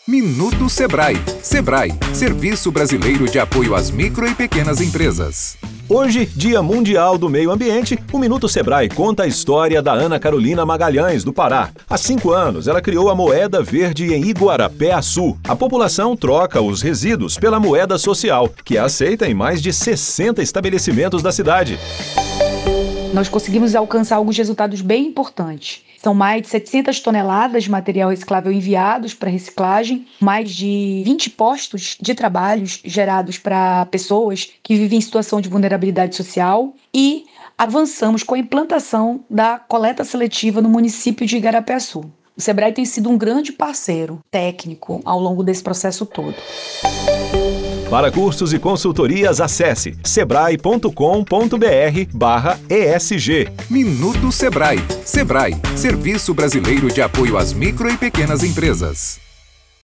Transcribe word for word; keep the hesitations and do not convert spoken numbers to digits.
Minuto Sebrae. Sebrae, Serviço Brasileiro de Apoio às Micro e Pequenas Empresas. Hoje, Dia Mundial do Meio Ambiente, o Minuto Sebrae conta a história da Ana Carolina Magalhães, do Pará. Há cinco anos, ela criou a moeda verde em Iguarapé-Açu. A população troca os resíduos pela moeda social, que é aceita em mais de sessenta estabelecimentos da cidade. Nós conseguimos alcançar alguns resultados bem importantes. São mais de setecentas toneladas de material reciclável enviados para reciclagem, mais de vinte postos de trabalhos gerados para pessoas que vivem em situação de vulnerabilidade social e avançamos com a implantação da coleta seletiva no município de Igarapé-Açu. O Sebrae tem sido um grande parceiro técnico ao longo desse processo todo. Para cursos e consultorias, acesse sebrae ponto com ponto br barra E S G. Minuto Sebrae. Sebrae, Serviço Brasileiro de Apoio às Micro e Pequenas Empresas.